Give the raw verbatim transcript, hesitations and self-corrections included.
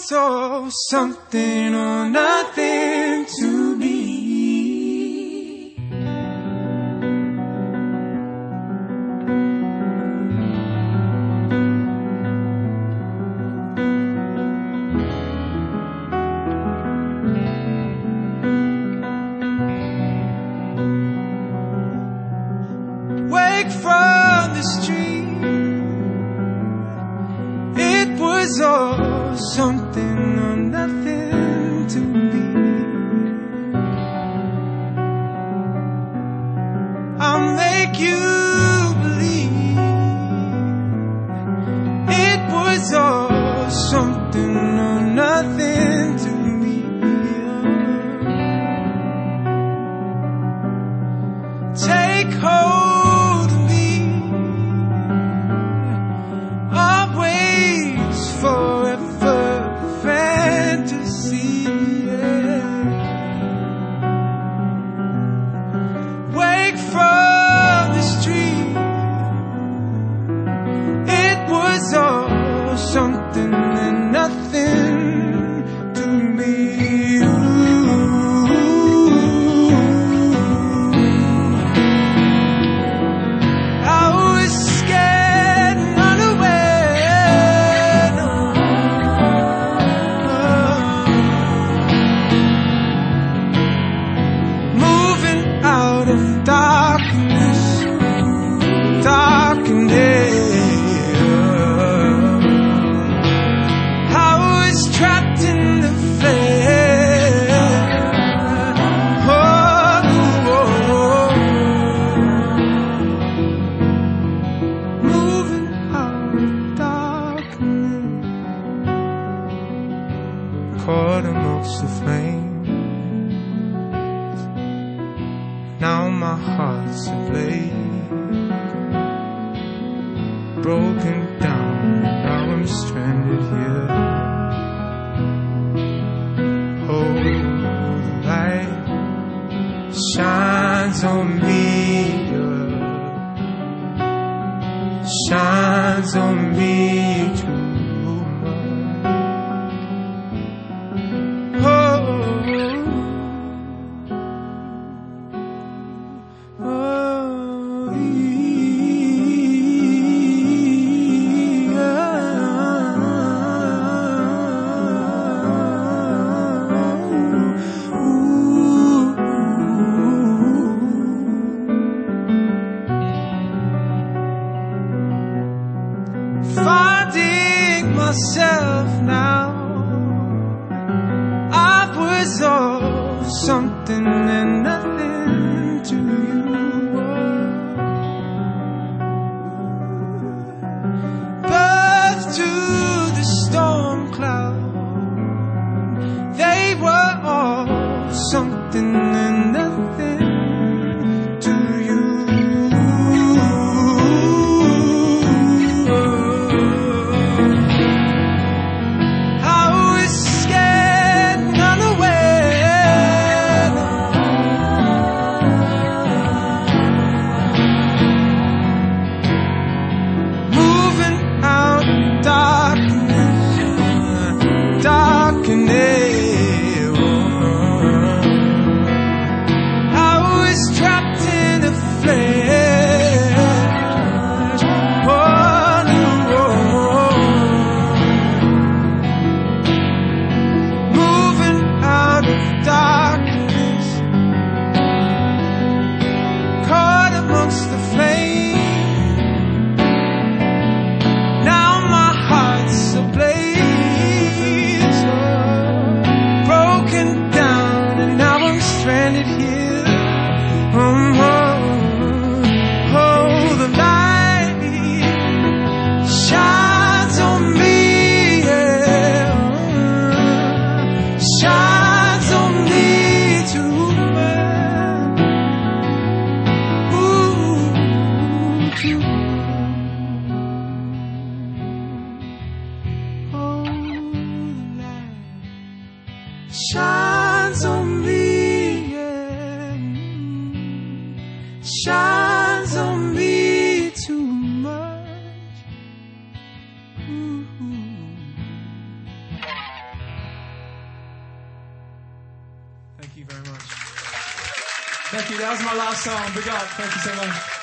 was all something or nothing to me. Wake from the stream, it was all something or nothing to me. I'll make you believe it was all something or nothing to me. Take hold of me, always forever fantasy. Yeah. Wake from the stream, it was all something and nothing to me. Ooh. I was scared and unaware, moving out of darkness, darkened air. I was trapped in the flare. Oh, oh, oh. Moving out of darkness, caught amongst the flames. Now my heart's ablaze, broken down. Now I'm stranded here. Oh, the light shines on me, yeah. Shines on me too. Oh, oh, finding myself now. I was all something and nothing to you. Birth to the storm cloud, they were all something and nothing to you. I was scared and unaware, you very much. Thank you. That was my last song. Big up. Thank you so much.